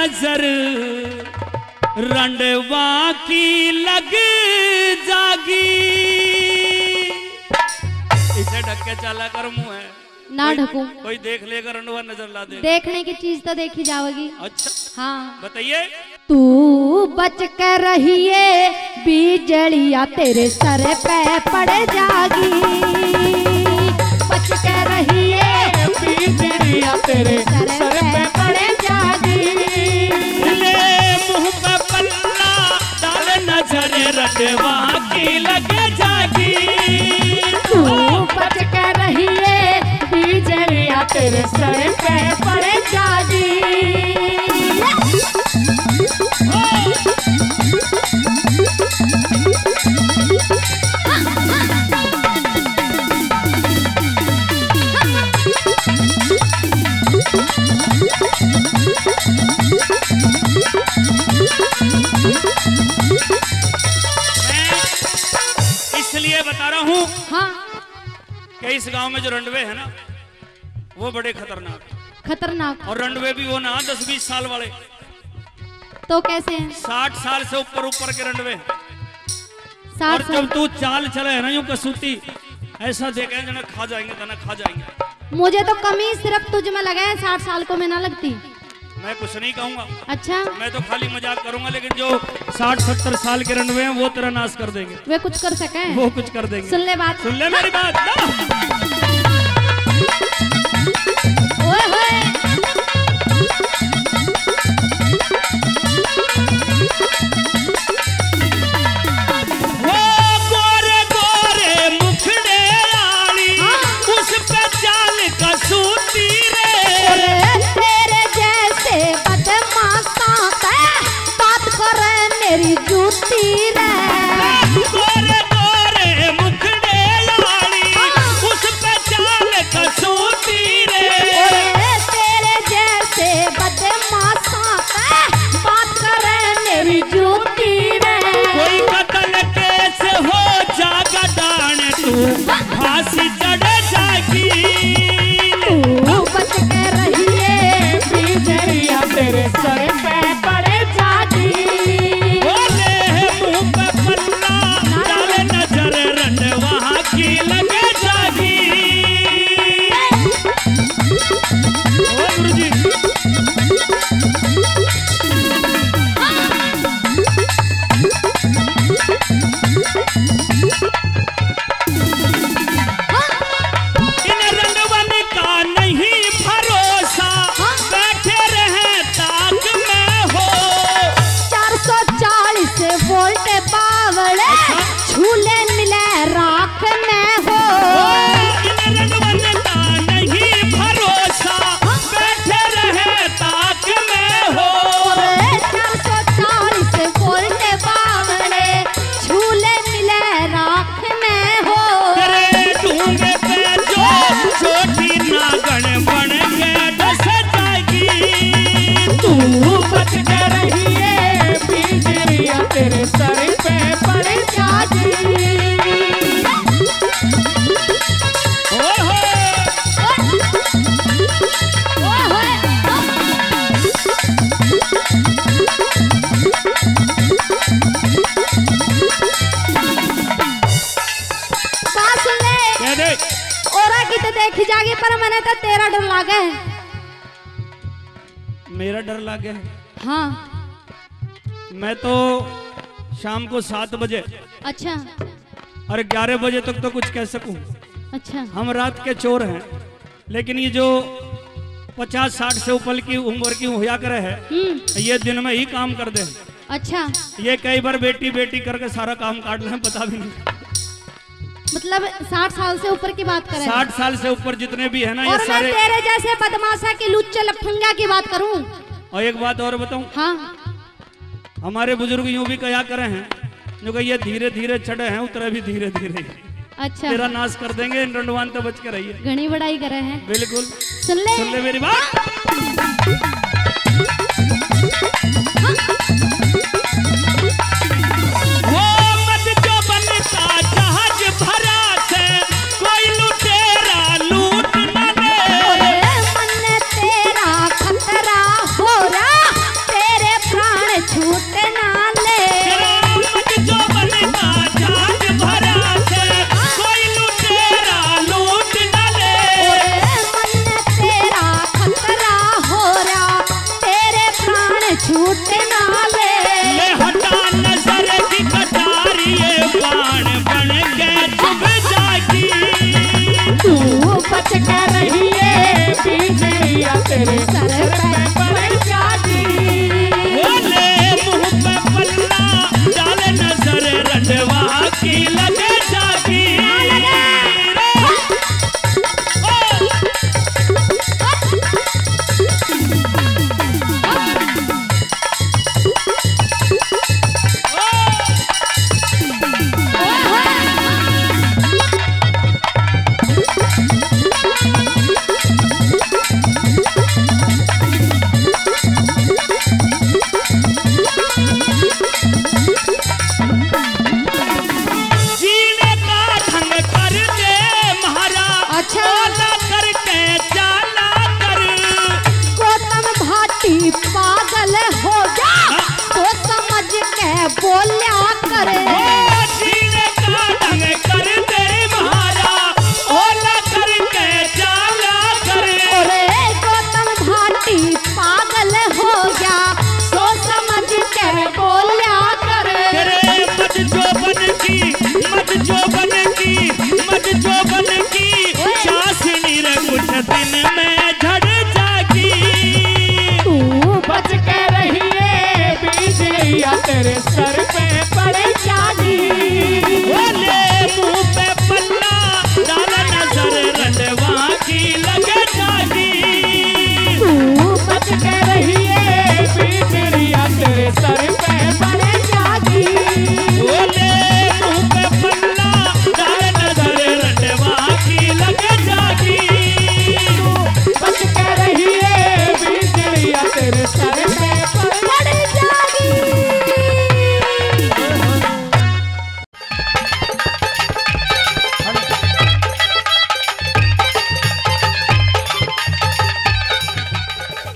नजर रंडवा की लग जागी। इसे ढक के चला कर मुंह है ना ढकूं। कोई देख लेगा रंडवा नजर ला दे। देखने की चीज तो देखी जाएगी। अच्छा हाँ बताइए। तू बच कर रहिए बिजलिया तेरे सर पे पड़ जागी। बच कर रहिए बिजलिया तेरे सर पे पड़ जागी। ले मुंह पे पल्ला डाल नजर रंडवा की लग जागी। तू बच कर रहिए बिजलिया तेरे सर पे पड़ जागी। इसलिए बता रहा हूँ हाँ कि इस गांव में जो रंडवे है ना वो बड़े खतरनाक खतरनाक। और रंडवे भी वो ना 10-20 साल वाले, तो कैसे हैं? 60 साल से ऊपर के रंडवे। 60 और जब तू चाल चले है ना यूं कसूती ऐसा देखे जना खा जाएंगे तना खा जाएंगे। मुझे तो कमी सिर्फ तुझ में लगा है, 60 साल को मैं ना लगती। मैं कुछ नहीं कहूंगा। अच्छा मैं तो खाली मजाक करूंगा, लेकिन जो 60-70 साल के रंडवे हैं वो तेरा नाश कर देंगे। वे कुछ कर सके? वो कुछ कर देंगे। सुन ले बात, सुन ले मेरी बात ना। ओए होए। वो गोरे गोरे मुखड़े आली उस पे चाल कसूती रे। तेरे जैसे बदमाशा पे बात करे मेरी जूती रे। गोरे गोरे मुखड़े आली उस पे चाल कसूती रे। तेरे जैसे बदमाशा पे बात करे मेरी जूती रे। कोई कतल केस हो जागा डान तू फांसी चढ़ जागी। तू बच के रहिए बिजलिया तेरे सर पे पड़ जागी। बोले मुंह पे पल्ला डाल नजर रंडवा की लग जागी। ओ गुरुजी इन रंडवन का नहीं भरोसा बैठे रहे ताक में हो। 440 वोल्ट बावड़े झूले मिले राख में हो। इन रंडवन का नहीं भरोसा बैठे रहे ताक में हो। 440 वोल्ट बावड़े झूले मिले राख में हो। तेरे ढूंढे पे जो छोटी नागन बन के डस जाएगी। तू बच के रहिए बिजलिया तेरे सर पे पड़ जागी। ओए होए ओए होए। बात सुन ले, कह दे। औरा की तो देखी जागी पर मैंने तो तेरा डर लागे है। मेरा डर लगे है। हाँ मैं तो शाम को 7 बजे अच्छा और 11 बजे तक तो कुछ कह सकूं। अच्छा हम रात के चोर हैं, लेकिन ये जो 50-60 से ऊपर की उम्र की हुआ करे है ये दिन में ही काम कर दे। अच्छा ये कई बार बेटी बेटी करके सारा काम काट ले, पता भी नहीं। मतलब 60 साल से ऊपर की बात करें? 60 साल से ऊपर जितने भी है ना ये और मैं सारे। तेरे जैसे बदमाशा की लुच्चे लफंगा की बात करूं? और एक बात और बताऊं, हाँ हमारे बुजुर्ग यूं भी कहा करे हैं जो कि ये धीरे धीरे चढ़े हैं उतरे भी धीरे धीरे। अच्छा तेरा नाश कर देंगे, इन रंडवान तो बच के रहिए। घनी बड़ाई करे हैं। बिल्कुल सुन ले मेरी बात। वो मत जो बनता जहाज भरा से कोई लुटेरा लूट न ले। मन तेरा खतरा हो रहा तेरे सर पे पड़ जागी। बोले मुंह पे पल्ला डाले नजर रंडवा की लगे जागी। जीने का ढंग कर दे महाराज अच्छा। ओला करके चाला कर। गौतम भाटी पागल हो जा तो समझ के बोल्या करे। ओ जीने का ढंग कर दे महाराज ओला करके चाला कर। अरे गौतम भाटी पागल हो गया तो समझ के बोल्या करे। तेरे मत जो बन की चाशनी रे कुछ दिन में झड़ जागी। तू बच के रहिए बिजलियां तेरे सर